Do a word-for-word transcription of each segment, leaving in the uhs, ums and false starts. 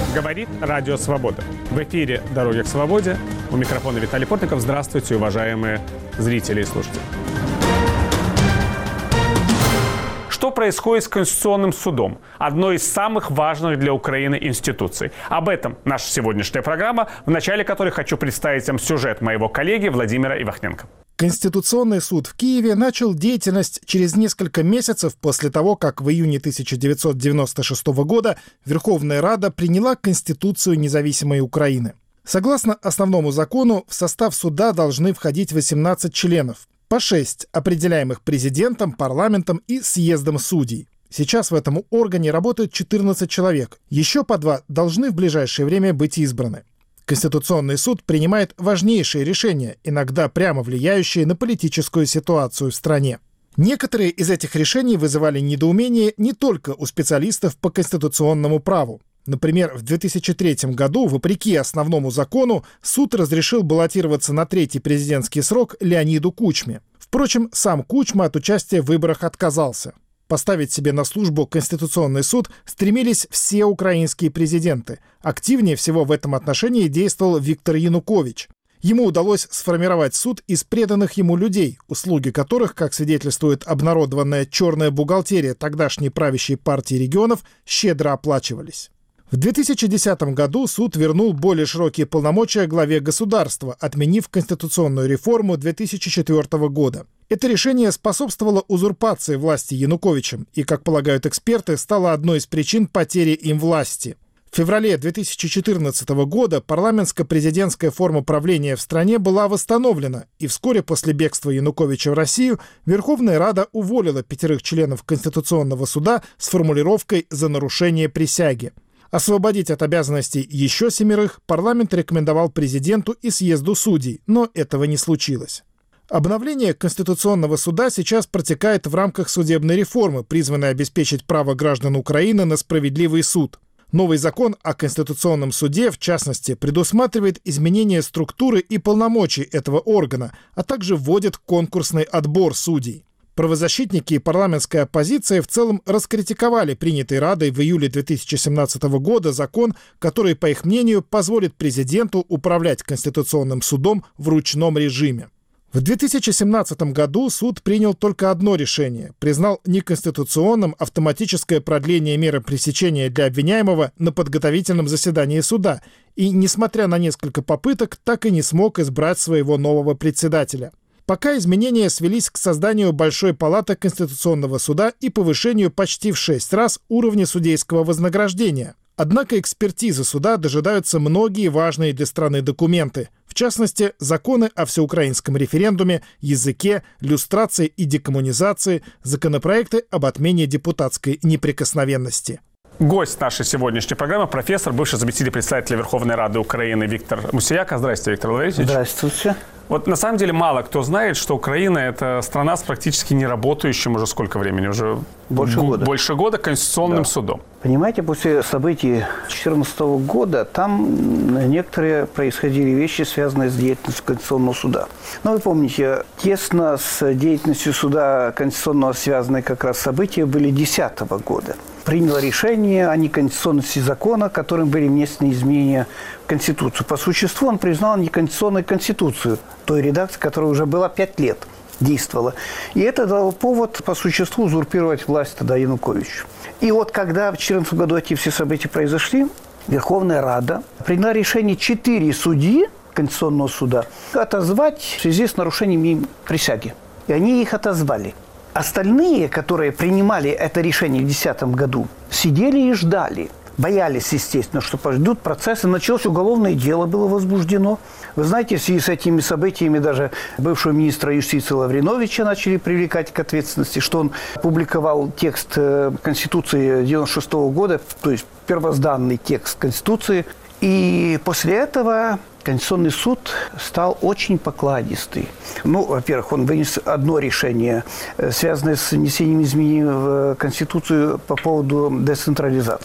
Говорит Радио Свобода. В эфире «Дороги к свободе». У микрофона Виталий Портников. Здравствуйте, уважаемые зрители и слушатели. Что происходит с Конституционным судом? Одной из самых важных для Украины институций. Об этом наша сегодняшняя программа, в начале которой хочу представить вам сюжет моего коллеги Владимира Ивахненко. Конституционный суд в Киеве начал деятельность через несколько месяцев после того, как в июне тысяча девятьсот девяносто шестого года Верховная Рада приняла Конституцию независимой Украины. Согласно основному закону, в состав суда должны входить восемнадцать членов, по шесть, определяемых президентом, парламентом и съездом судей. Сейчас в этом органе работают четырнадцать человек, еще по два должны в ближайшее время быть избраны. Конституционный суд принимает важнейшие решения, иногда прямо влияющие на политическую ситуацию в стране. Некоторые из этих решений вызывали недоумение не только у специалистов по конституционному праву. Например, в две тысячи третьем году, вопреки основному закону, суд разрешил баллотироваться на третий президентский срок Леониду Кучме. Впрочем, сам Кучма от участия в выборах отказался. Поставить себе на службу Конституционный суд стремились все украинские президенты. Активнее всего в этом отношении действовал Виктор Янукович. Ему удалось сформировать суд из преданных ему людей, услуги которых, как свидетельствует обнародованная черная бухгалтерия тогдашней правящей партии регионов, щедро оплачивались. В две тысячи десятом году суд вернул более широкие полномочия главе государства, отменив конституционную реформу две тысячи четвёртого года. Это решение способствовало узурпации власти Януковичем и, как полагают эксперты, стало одной из причин потери им власти. В феврале две тысячи четырнадцатого года парламентско-президентская форма правления в стране была восстановлена, и вскоре после бегства Януковича в Россию Верховная Рада уволила пятерых членов Конституционного суда с формулировкой «за нарушение присяги». Освободить от обязанностей еще семерых парламент рекомендовал президенту и съезду судей, но этого не случилось. Обновление Конституционного суда сейчас протекает в рамках судебной реформы, призванной обеспечить право граждан Украины на справедливый суд. Новый закон о Конституционном суде, в частности, предусматривает изменение структуры и полномочий этого органа, а также вводит конкурсный отбор судей. Правозащитники и парламентская оппозиция в целом раскритиковали принятый Радой в июле две тысячи семнадцатого года закон, который, по их мнению, позволит президенту управлять Конституционным судом в ручном режиме. В две тысячи семнадцатом году суд принял только одно решение, признал неконституционным автоматическое продление меры пресечения для обвиняемого на подготовительном заседании суда и, несмотря на несколько попыток, так и не смог избрать своего нового председателя. Пока изменения свелись к созданию Большой палаты Конституционного суда и повышению почти в шесть раз уровня судейского вознаграждения. Однако экспертизы суда дожидаются многие важные для страны документы, в частности, законы о всеукраинском референдуме, языке, люстрации и декоммунизации, законопроекты об отмене депутатской неприкосновенности. Гость нашей сегодняшней программы – профессор, бывший заместитель председателя Верховной Рады Украины Виктор Мусияка. Здравствуйте, Виктор Владимирович. Здравствуйте. Вот на самом деле мало кто знает, что Украина – это страна с практически неработающим уже сколько времени? Уже больше года. Больше года Конституционным да. судом. Понимаете, после событий две тысячи четырнадцатого года там некоторые происходили вещи, связанные с деятельностью Конституционного суда. Но вы помните, тесно с деятельностью суда Конституционного связаны как раз события были две тысячи десятого года. Приняло решение о неконституционности закона, которым были внесены изменения в Конституцию. По существу он признал неконституционной Конституцию, той редакции, которая уже была пять лет действовала. И это дало повод по существу узурпировать власть тогда Януковичу. И вот когда в две тысячи четырнадцатом году эти все события произошли, Верховная Рада приняла решение четыре судьи Конституционного суда отозвать в связи с нарушением присяги. И они их отозвали. Остальные, которые принимали это решение в две тысячи десятом году, сидели и ждали. Боялись, естественно, что пойдут процессы. Началось уголовное дело, было возбуждено. Вы знаете, в связи с этими событиями даже бывшего министра юстиции Лавриновича начали привлекать к ответственности, что он публиковал текст Конституции девяносто шестого года, то есть первозданный текст Конституции. И после этого Конституционный суд стал очень покладистый. Ну, во-первых, он вынес одно решение, связанное с внесением изменений в Конституцию по поводу децентрализации.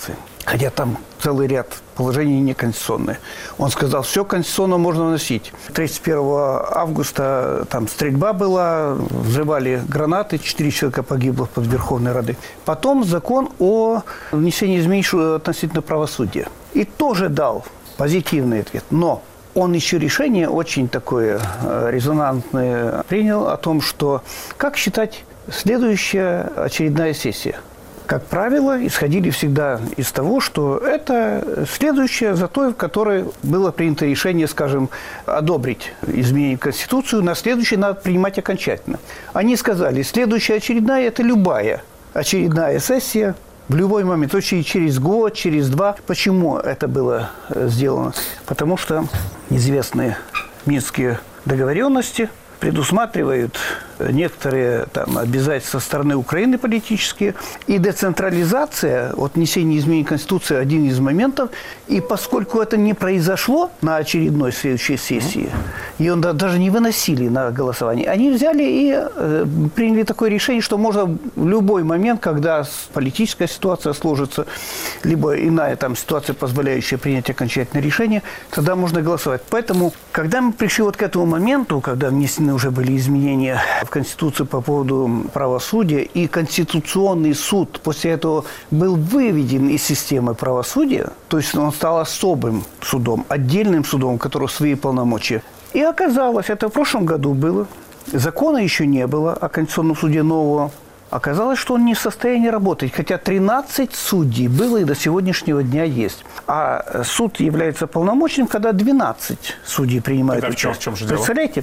хотя там целый ряд положений неконституционные. Он сказал, все конституционно можно вносить. тридцать первого августа там стрельба была, взрывали гранаты, четыре человека погибло под Верховной Радой. Потом закон о внесении изменений относительно правосудия. И тоже дал позитивный ответ. Но он еще решение очень такое резонансное принял о том, что как считать следующая очередная сессия. Как правило, исходили всегда из того, что это следующее за той, в которой было принято решение, скажем, одобрить изменение в Конституцию, на следующее надо принимать окончательно. Они сказали, следующая очередная – это любая очередная сессия в любой момент, то есть через год, через два. Почему это было сделано? Потому что известные минские договоренности предусматривают некоторые там обязательства со стороны Украины политические. И децентрализация, вот внесение изменений в Конституцию – один из моментов. И поскольку это не произошло на очередной следующей сессии, ее даже не выносили на голосование, они взяли и э, приняли такое решение, что можно в любой момент, когда политическая ситуация сложится, либо иная там ситуация, позволяющая принять окончательное решение, тогда можно голосовать. Поэтому, когда мы пришли вот к этому моменту, когда внесены уже были изменения в Конституцию по поводу правосудия, и Конституционный суд после этого был выведен из системы правосудия, то есть он стал особым судом, отдельным судом, у которого свои полномочия. И оказалось, это в прошлом году было, закона еще не было о Конституционном суде нового, оказалось, что он не в состоянии работать, хотя тринадцать судей было и до сегодняшнего дня есть. А суд является полномочным, когда двенадцать судей принимают участие. В чем же дело? Представляете?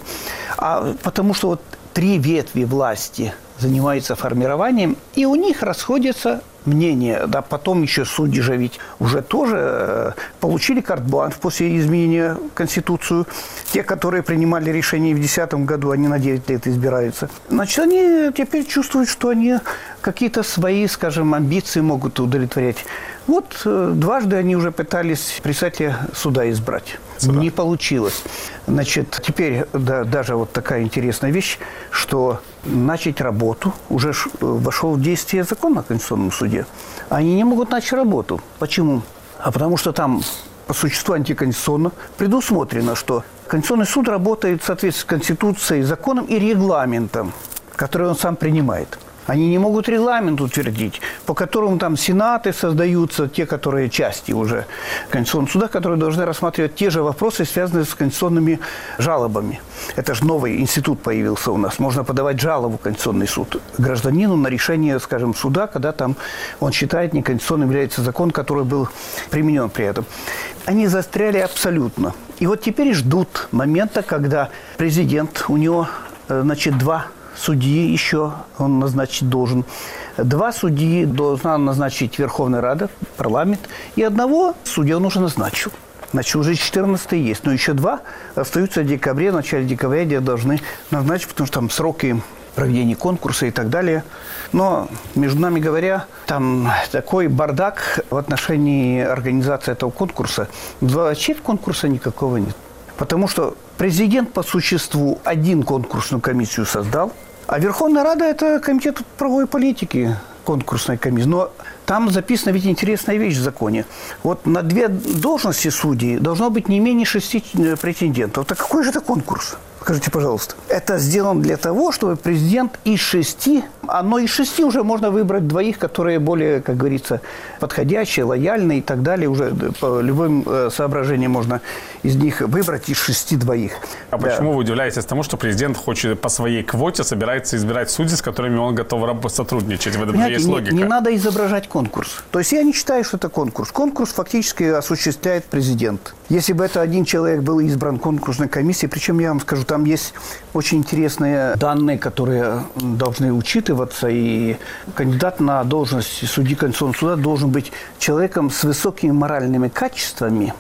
А, потому что вот три ветви власти занимаются формированием, и у них расходятся мнения. Да, потом еще судьи же ведь уже тоже э, получили карт-бланш после изменения Конституцию. Те, которые принимали решение в две тысячи десятом году, они на девять лет избираются. Значит, они теперь чувствуют, что они какие-то свои, скажем, амбиции могут удовлетворять. Вот э, дважды они уже пытались председателя суда избрать. Суда. Не получилось. Значит, теперь да, даже вот такая интересная вещь, что начать работу, уже ш, вошел в действие закон о Конституционном суде. Они не могут начать работу. Почему? А потому что там по существу антиконституционно предусмотрено, что Конституционный суд работает в соответствии с Конституцией, законом и регламентом, который он сам принимает. Они не могут регламент утвердить, по которому там сенаты создаются, те, которые части уже Конституционного суда, которые должны рассматривать те же вопросы, связанные с конституционными жалобами. Это же новый институт появился у нас. Можно подавать жалобу в Конституционный суд гражданину на решение, скажем, суда, когда там он считает неконституционным является закон, который был применен при этом. Они застряли абсолютно. И вот теперь ждут момента, когда президент, у него, значит, два судьи еще он назначить должен. Два судьи должна назначить Верховная Рада, парламент. И одного судью он уже назначил. Значит, уже четырнадцатый есть. Но еще два остаются в декабре, в начале декабря, где должны назначить, потому что там сроки проведения конкурса и так далее. Но, между нами говоря, там такой бардак в отношении организации этого конкурса. Вообще конкурса никакого нет. Потому что президент по существу один конкурсную комиссию создал, а Верховная Рада – это комитет правовой политики, конкурсная комиссия. Но там записана ведь интересная вещь в законе. Вот на две должности судей должно быть не менее шести претендентов. Так какой же это конкурс? Скажите, пожалуйста. Это сделано для того, чтобы президент из шести, а но из шести уже можно выбрать двоих, которые более, как говорится, подходящие, лояльные и так далее. Уже по любым соображениям можно из них выбрать из шести двоих. А да. Почему вы удивляетесь тому, что президент хочет по своей квоте собирается избирать судей, с которыми он готов сотрудничать? В этом же есть логика. Не, не надо изображать конкурс. То есть я не считаю, что это конкурс. Конкурс фактически осуществляет президент. Если бы это один человек был избран конкурсной комиссией, причем я вам скажу, там есть очень интересные данные, которые должны учитываться. И кандидат на должность судьи Конституционного суда должен быть человеком с высокими моральными качествами.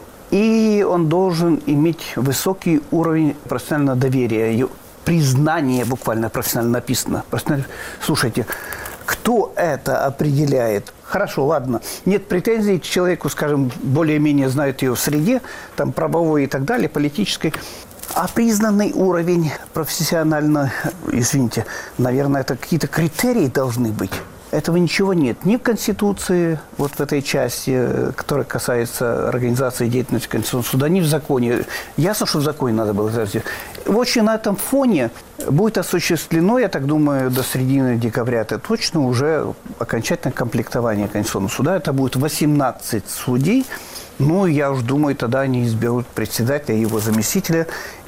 И он должен иметь высокий уровень профессионального доверия, признание буквально профессионально написано. Профессионально... Слушайте, кто это определяет? Хорошо, ладно. Нет претензий к человеку, скажем, более-менее знают ее в среде, там правовой и так далее, политической. А признанный уровень профессионально, извините, наверное, это какие-то критерии должны быть. Этого ничего нет. Ни в Конституции, вот в этой части, которая касается организации деятельности Конституционного суда, ни в законе. Ясно, что в законе надо было сделать. Очень на этом фоне будет осуществлено, я так думаю, до середины декабря это точно, уже окончательное комплектование Конституционного суда. Это будет восемнадцать судей. Ну, я уж думаю, тогда они изберут председателя и его заместителя.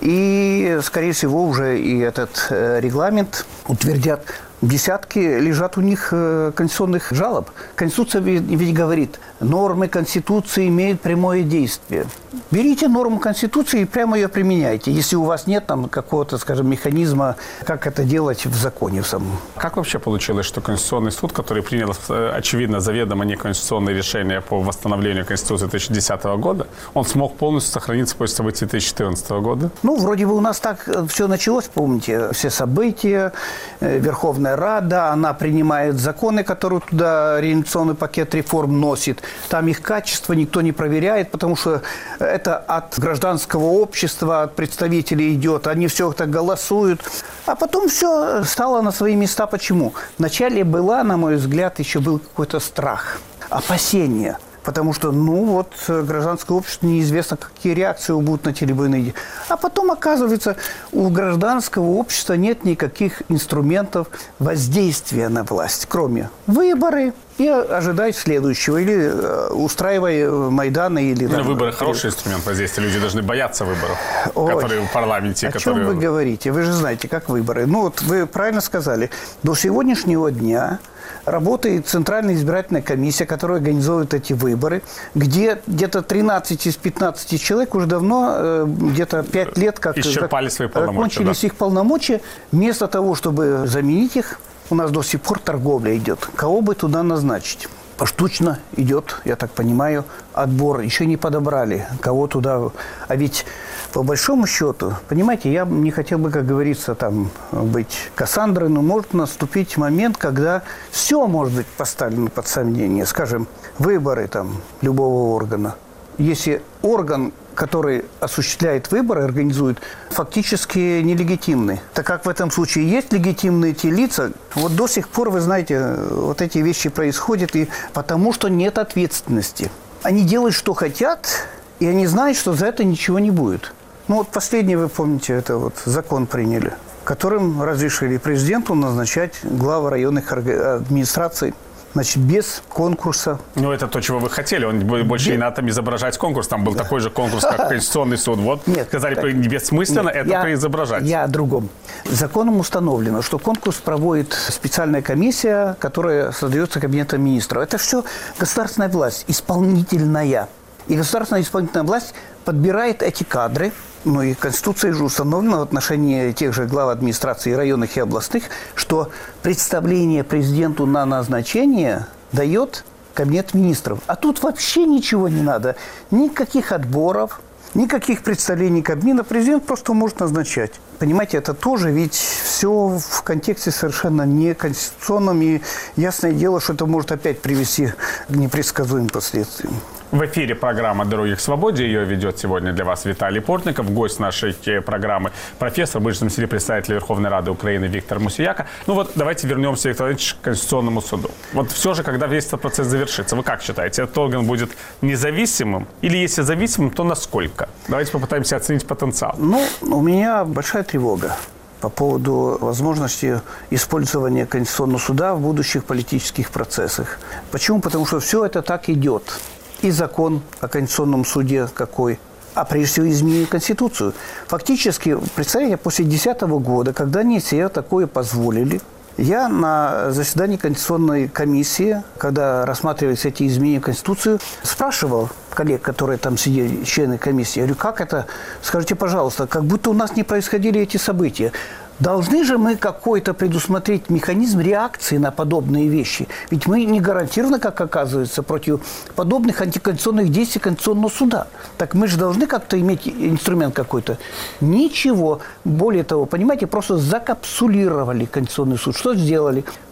И, скорее всего, уже и этот регламент утвердят. Десятки лежат у них конституционных жалоб. Конституция ведь говорит, нормы Конституции имеют прямое действие. Берите норму Конституции и прямо ее применяйте, если у вас нет там какого-то, скажем, механизма, как это делать в законе в самом. Как вообще получилось, что Конституционный суд, который принял, очевидно, заведомо неконституционные решения по восстановлению Конституции две тысячи десятого года, он смог полностью сохраниться после событий две тысячи четырнадцатого года? Ну, вроде бы у нас так все началось, помните, все события, Верховная Рада, она принимает законы, которые туда реинвестиционный пакет реформ носит. Там их качество никто не проверяет, потому что это от гражданского общества, от представителей идет. Они все это голосуют. А потом все стало на свои места. Почему? Вначале была, на мой взгляд, еще был какой-то страх, опасение. Потому что, ну, вот, гражданское общество, неизвестно, какие реакции будут на те или иные. А потом, оказывается, у гражданского общества нет никаких инструментов воздействия на власть, кроме выборы и ожидать следующего. Или устраивая Майданы. Или, ну, выборы – хороший инструмент воздействия. Люди должны бояться выборов, Ой, которые в парламенте. О которые... чем вы говорите? Вы же знаете, как выборы. Ну, вот вы правильно сказали. До сегодняшнего дня работает Центральная избирательная комиссия, которая организует эти выборы, где где-то тринадцать из пятнадцати человек уже давно, где-то пять лет, как исчерпали свои полномочия, кончились да. их полномочия. Вместо того, чтобы заменить их, у нас до сих пор торговля идет. Кого бы туда назначить? Поштучно идет, я так понимаю, отбор. Еще не подобрали, кого туда. А ведь по большому счету, понимаете, я не хотел бы, как говорится, там быть Кассандрой, но может наступить момент, когда все может быть поставлено под сомнение. Скажем, выборы там любого органа. Если орган, который осуществляет выборы, организует, фактически нелегитимный. Так как в этом случае есть легитимные те лица, вот до сих пор, вы знаете, вот эти вещи происходят, и потому что нет ответственности. Они делают, что хотят, и они знают, что за это ничего не будет. Ну вот последний, вы помните, это вот закон приняли, которым разрешили президенту назначать главы районных администраций. Значит, без конкурса. Ну, это то, чего вы хотели. Он больше без... не надо там изображать конкурс. Там был да. такой же конкурс, как Конституционный суд. Вот, нет, сказали, так... бессмысленно нет, это я, изображать. Я о другом. Законом установлено, что конкурс проводит специальная комиссия, которая создается Кабинетом министров. Это все государственная власть, исполнительная. И государственная исполнительная власть подбирает эти кадры. Ну и Конституцией же установлено в отношении тех же глав администрации районных и областных, что представление президенту на назначение дает Кабинет министров. А тут вообще ничего не надо. Никаких отборов, никаких представлений Кабмина. Президент просто может назначать. Понимаете, это тоже ведь все в контексте совершенно неконституционном. И ясное дело, что это может опять привести к непредсказуемым последствиям. В эфире программа «Дороги к свободе». Ее ведет сегодня для вас Виталий Портников. Гость нашей программы профессор, бывший заместитель председателя Верховной Рады Украины Виктор Мусияка. Ну вот давайте вернемся, Виктор Ильич, к Конституционному суду. Вот все же, когда весь этот процесс завершится, вы как считаете, этот орган будет независимым? Или если зависимым, то насколько? Давайте попытаемся оценить потенциал. Ну, у меня большая тревога по поводу возможности использования Конституционного суда в будущих политических процессах. Почему? Потому что все это так идет. И закон о Конституционном суде какой, а прежде всего изменили Конституцию. Фактически, представляете, после две тысячи десятого года, когда они себе такое позволили, я на заседании Конституционной комиссии, когда рассматривались эти изменения в Конституцию, спрашивал коллег, которые там сидели, члены комиссии, я говорю, как это? Скажите, пожалуйста, как будто у нас не происходили эти события. Должны же мы какой-то предусмотреть механизм реакции на подобные вещи. Ведь мы не гарантированы, как оказывается, против подобных антиконституционных действий Конституционного суда. Так мы же должны как-то иметь инструмент какой-то. Ничего. Более того, понимаете, просто закапсулировали Конституционный суд. Что сделали?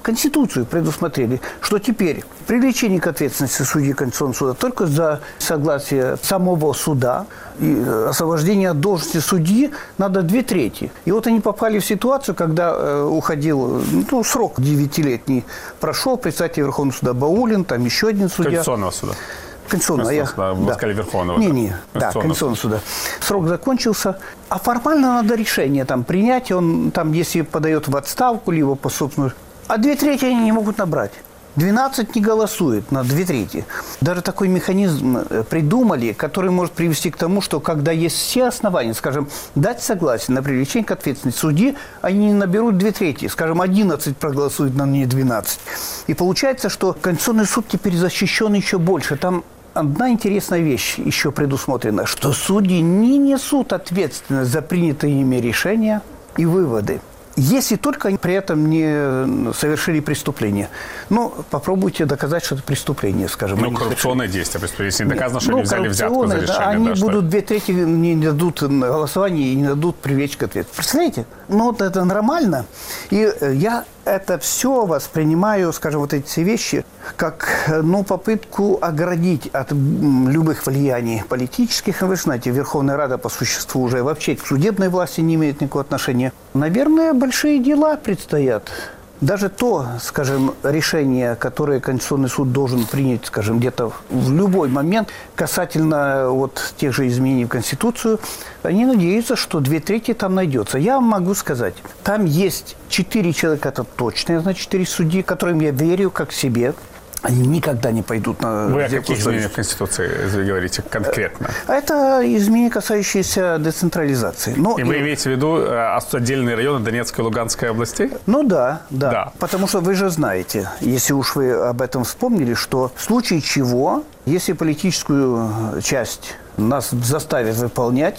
Конституцию предусмотрели, что теперь привлечение к ответственности судьи Конституционного суда только за согласие самого суда и освобождение от должности судьи надо две трети. И вот они попали в ситуацию, когда э, уходил, ну, срок девятилетний прошел, председатель Верховного суда Баулин, там еще один судья. Конституционного суда. Конституционного, я, суда, вы да. сказали Верховного. Не, не, да, Конституционного суда. Срок закончился, а формально надо решение там принять, он там, если подает в отставку, либо по собственному... А две трети они не могут набрать. двенадцать не голосует на две трети. Даже такой механизм придумали, который может привести к тому, что когда есть все основания, скажем, дать согласие на привлечение к ответственности судьи, они не наберут две трети. Скажем, одиннадцать проголосуют, но не двенадцать. И получается, что Конституционный суд теперь защищен еще больше. Там одна интересная вещь еще предусмотрена, что судьи не несут ответственность за принятые ими решения и выводы, если только они при этом не совершили преступление. Ну, попробуйте доказать, что это преступление, скажем. Ну, коррупционное действие, преступление. Если не доказано, что ну, они взяли взятку за решение. Да, они да, будут что... две трети не дадут голосования и не дадут привлечь к ответственности. Представляете? Ну, вот это нормально. И я это все воспринимаю, скажем, вот эти все вещи, как, ну, попытку оградить от любых влияний политических. Вы знаете, Верховная Рада по существу уже вообще к судебной власти не имеет никакого отношения. Наверное, большие дела предстоят. Даже то, скажем, решение, которое Конституционный суд должен принять, скажем, где-то в любой момент касательно вот тех же изменений в Конституцию, они надеются, что две трети там найдется. Я вам могу сказать, там есть четыре человека, это точно, значит, четыре судьи, которым я верю как себе. Они никогда не пойдут на... Вы о каких изменениях в Конституции вы говорите конкретно? Это изменения, касающиеся децентрализации. Но и вы имеете в виду отдельные районы Донецкой и Луганской областей? Ну да, да, да. Потому что вы же знаете, если уж вы об этом вспомнили, что в случае чего, если политическую часть нас заставит выполнять,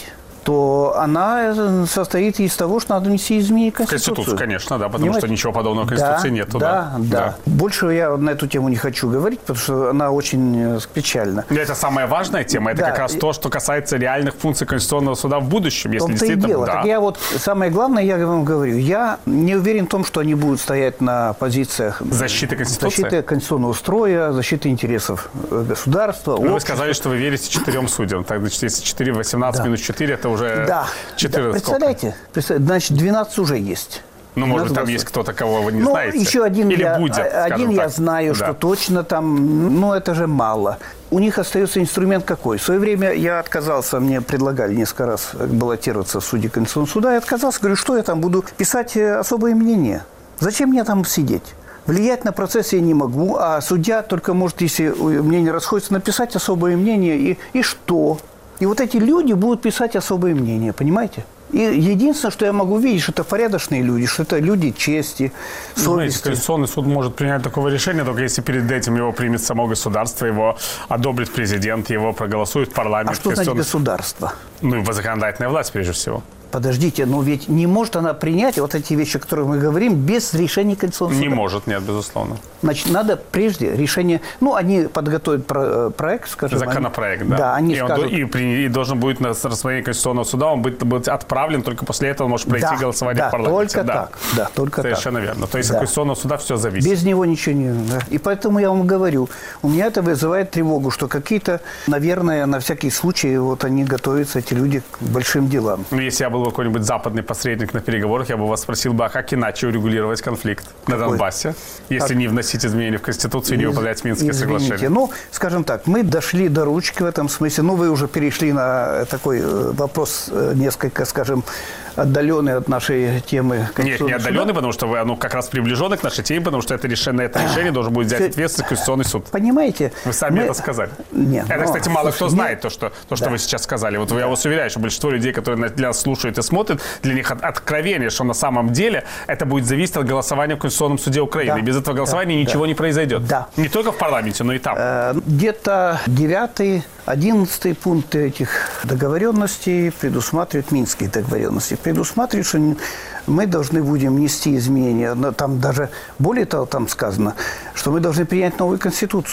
то она состоит из того, что надо внести изменения в Конституцию. Конституцию, конечно, да, потому Понимаете? что ничего подобного в Конституции да, нет. Да, да, да, да. Больше я на эту тему не хочу говорить, потому что она очень печальна. Но это самая важная тема. Это да. как раз то, что касается реальных функций Конституционного суда в будущем. Если В-то и дело. Да. Так я вот, самое главное, я вам говорю, я не уверен в том, что они будут стоять на позициях защиты Конституции, защиты конституционного строя, защиты интересов государства. Но вы сказали, что вы верите четырем судьям. Так, значит, если четыре, восемнадцать да. минус четыре, это уже... Да. четырнадцать. Да, представляете, представляете, значит, двенадцать уже есть. Ну, может быть, там есть кто-то, кого вы не ну, знаете. Еще один Или я, будет, один я так. знаю, да. что точно там, ну, это же мало. У них остается инструмент какой? В свое время я отказался, мне предлагали несколько раз баллотироваться в суде Конституционного суда, я отказался, говорю, что я там буду писать особое мнение? Зачем мне там сидеть? Влиять на процесс я не могу, а судья только может, если мнение расходится, написать особое мнение, и, и что? И вот эти люди будут писать особое мнение, понимаете? И единственное, что я могу видеть, что это порядочные люди, что это люди чести, совести. Знаете, Конституционный суд может принять такое решение, только если перед этим его примет само государство, его одобрит президент, его проголосует в парламенте. А что значит государство? Ну, и законодательная власть, прежде всего. Подождите, но ведь не может она принять вот эти вещи, о которых мы говорим, без решения Конституционного суда? Не может, нет, безусловно. Значит, надо прежде решение... Ну, они подготовят про, проект, скажем. Законопроект, они, да. Да, они и, скажут... он, и, при, и должен будет на рассмотрение Конституционного суда, он будет, будет отправлен, только после этого он может пройти да, голосование да, в парламенте. Только да, так. Да, только Совершенно так. верно. То есть да. от Конституционного суда все зависит. Без него ничего не... Да. И поэтому я вам говорю, у меня это вызывает тревогу, что какие-то, наверное, на всякий случай, вот они готовятся, эти люди, к большим делам. Ну, если я был какой-нибудь западный посредник на переговорах, я бы вас спросил бы, а как иначе урегулировать конфликт Какой? на Донбассе, если как? не вносить изменения в Конституцию и не выполнять Минские Извините. соглашения? Ну, скажем так, мы дошли до ручки в этом смысле. Ну, вы уже перешли на такой вопрос несколько, скажем, отдаленный от нашей темы. Нет, не отдаленный, суда. Потому что вы, ну, как раз приближены к нашей теме, потому что это решение, это решение должен будет взять ответственность Конституционный суд. Понимаете? Вы сами мы... это сказали. Нет, это, но, кстати, мало слушай, кто нет. знает, то, что, то, что да. вы сейчас сказали. Вот да. я вас уверяю, что большинство людей, которые для нас слушают и смотрят, для них откровение, что на самом деле это будет зависеть от голосования в Конституционном суде Украины. Да. И без этого голосования да. ничего да. не произойдет. Да. Не только в парламенте, но и там. Э, где-то девятый, одиннадцатый пункты этих договоренностей предусматривают Минские договоренности. Предусматривают, что мы должны будем внести изменения. Там даже более того, там сказано, что мы должны принять новую Конституцию.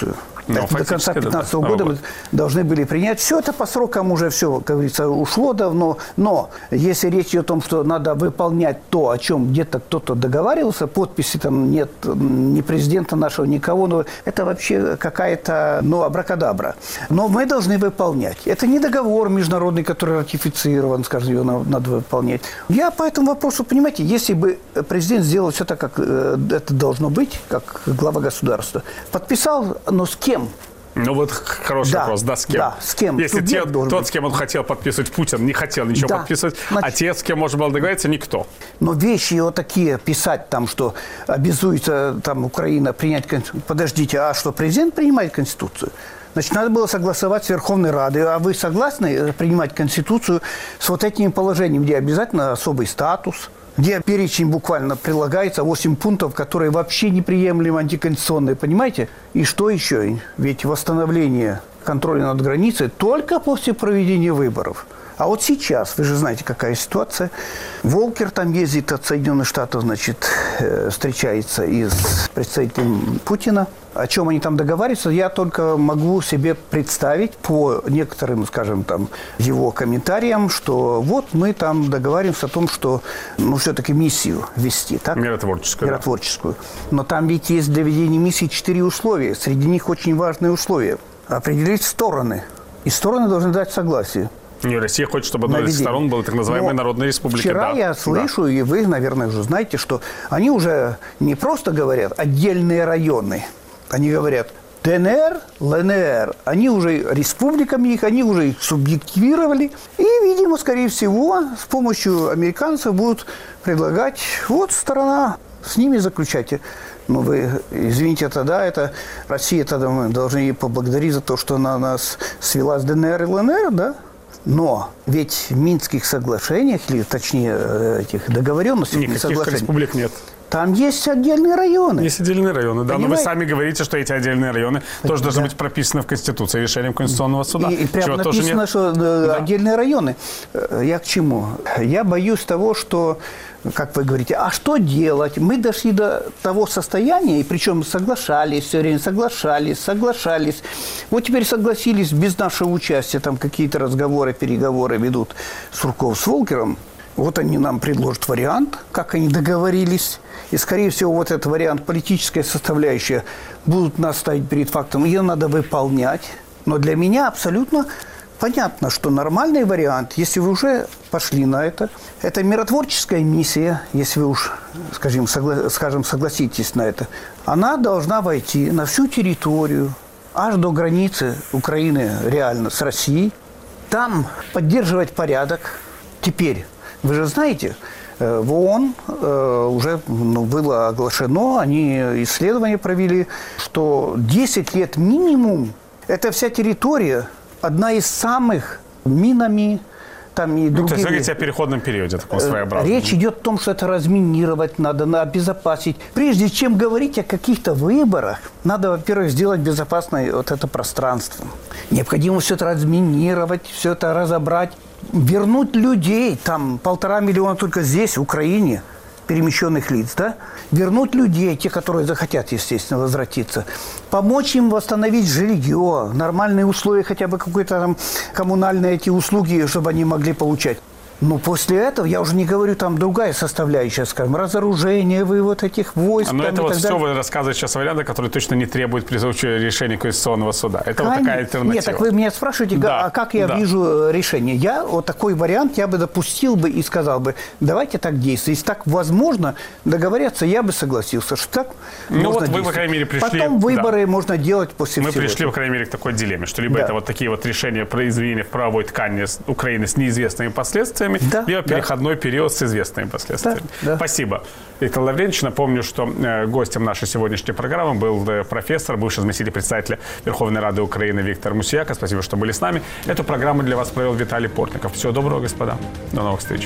Но, до конца две тысячи пятнадцатого да, года да. мы должны были принять. Все это по срокам уже все, как говорится, ушло давно. Но если речь идет о том, что надо выполнять то, о чем где-то кто-то договаривался, подписи там нет ни президента нашего, никого, но это вообще какая-то, ну, абракадабра. Но мы должны выполнять. Это не договор международный, который ратифицирован, скажем, его надо выполнять. Я по этому вопросу, понимаете, если бы президент сделал все так, как это должно быть, как глава государства, подписал, но с кем? Ну вот хороший да, вопрос, да, с кем? Да, с кем? Если те, тот, быть. с кем он хотел подписывать, Путин не хотел ничего да. подписывать, Значит, а те, с кем можно было договориться, никто. Но вещи вот такие писать, там, что обязуется там, Украина принять Конституцию. Подождите, а что, президент принимает Конституцию? Значит, надо было согласовать с Верховной Радой. А вы согласны принимать Конституцию с вот этим положением, где обязательно особый статус, где перечень буквально прилагается, восемь пунктов, которые вообще неприемлемы, антиконституционные, понимаете? И что еще? Ведь восстановление контроля над границей только после проведения выборов. А вот сейчас, вы же знаете, какая ситуация. Волкер там ездит от Соединенных Штатов, значит, встречается и с представителем Путина. О чем они там договариваются, я только могу себе представить по некоторым, скажем, там, его комментариям, что вот мы там договариваемся о том, что, ну, все-таки миссию вести, так? Миротворческую. Миротворческую. Да. Но там ведь есть для ведения миссии четыре условия. Среди них очень важные условия. Определить стороны. И стороны должны дать согласие. Не, Россия хочет, чтобы одной из сторон была так называемая Народная Республика. Вчера да. я слышу, да. и вы, наверное, уже знаете, что они уже не просто говорят отдельные районы. Они говорят ДНР, ЛНР. Они уже республиками их, они уже их субъективировали. И, видимо, скорее всего, с помощью американцев будут предлагать, вот страна, с ними заключайте. Ну, вы, извините, тогда это Россия, тогда мы должны ей поблагодарить за то, что она нас свела с ДНР и ЛНР, да? Но ведь в Минских соглашениях, или точнее этих договоренностей, никаких республик нет. Там есть отдельные районы. Есть отдельные районы, да. Понимаете? Но вы сами говорите, что эти отдельные районы тоже да. должны быть прописаны в Конституции решением Конституционного суда. И, и прямо написано, что да. отдельные районы. Я к чему? Я боюсь того, что, как вы говорите, а что делать? Мы дошли до того состояния, и причем соглашались все время, соглашались, соглашались. Вот теперь согласились без нашего участия, там какие-то разговоры, переговоры ведут Сурков с Волкером. Вот они нам предложат вариант, как они договорились. И, скорее всего, вот этот вариант, политическая составляющая, будут нас ставить перед фактом. Ее надо выполнять. Но для меня абсолютно понятно, что нормальный вариант, если вы уже пошли на это, это миротворческая миссия, если вы уж, скажем, согла- скажем, согласитесь на это, она должна войти на всю территорию, аж до границы Украины реально с Россией. Там поддерживать порядок. Теперь, вы же знаете, в ООН э, уже ну, было оглашено, они исследования провели, что десять лет минимум эта вся территория одна из самых минами, там и другими. Ну, то есть вы говорите о переходном периоде, таком своеобразном. Речь идет о том, что это разминировать надо, надо обезопасить. Прежде чем говорить о каких-то выборах, надо, во-первых, сделать безопасное вот это пространство. Необходимо все это разминировать, все это разобрать. Вернуть людей, там полтора миллиона только здесь, в Украине, перемещенных лиц, да? Вернуть людей, те, которые захотят, естественно, возвратиться. Помочь им восстановить жилье, нормальные условия, хотя бы какие-то там коммунальные эти услуги, чтобы они могли получать. Но после этого, я уже не говорю, там другая составляющая, скажем, разоружение, вывод этих войск. Но там, это вот все далее. вы рассказываете сейчас о вариантах, которые точно не требуют присутствия решения Конституционного суда. Это вот такая альтернатива. Нет, так вы меня спрашиваете, да, а как я да. вижу решение? Я вот такой вариант я бы допустил бы и сказал бы, давайте так действовать. Если так возможно договориться, я бы согласился, что так ну можно вот вы, по крайней мере, пришли... Потом выборы да. можно делать после Мы всего пришли, этого. по крайней мере, к такой дилемме, что либо да. это вот такие вот решения про изменения в правовой ткани Украины с неизвестными последствиями, да, либо да. переходной период с известными последствиями. Да, да. Спасибо. Виктор Лаврентьевич, напомню, что э, гостем нашей сегодняшней программы был э, профессор, бывший заместитель председателя Верховной Рады Украины Виктор Мусияка. Спасибо, что были с нами. Эту программу для вас провел Виталий Портников. Всего доброго, господа. До новых встреч.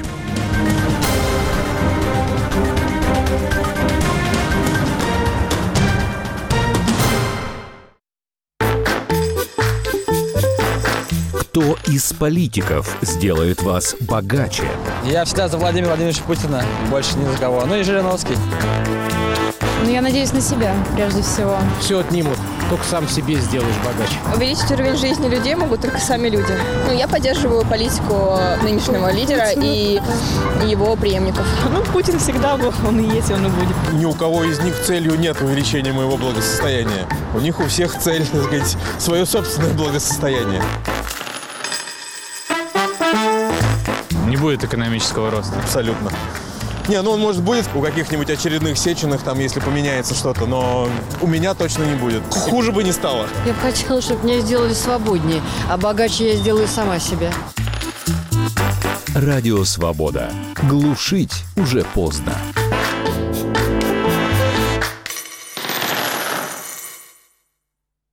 Кто из политиков сделает вас богаче? Я всегда за Владимира Владимировича Путина, больше ни за кого. Ну и Жириновский. Ну, Я надеюсь на себя, прежде всего. Все отнимут, только сам себе сделаешь богаче. Увеличить уровень жизни людей могут только сами люди. Ну, я поддерживаю политику нынешнего лидера и его преемников. Ну, Путин всегда был, он и есть, он и будет. Ни у кого из них целью нет увеличения моего благосостояния. У них у всех цель, так сказать, свое собственное благосостояние. Не будет экономического роста. Абсолютно. Не, ну он, может, будет у каких-нибудь очередных Сеченых, там, если поменяется что-то, но у меня точно не будет. Хуже бы не стало. Я бы хотела, чтобы меня сделали свободнее, а богаче я сделаю сама себя. Радио «Свобода». Глушить уже поздно.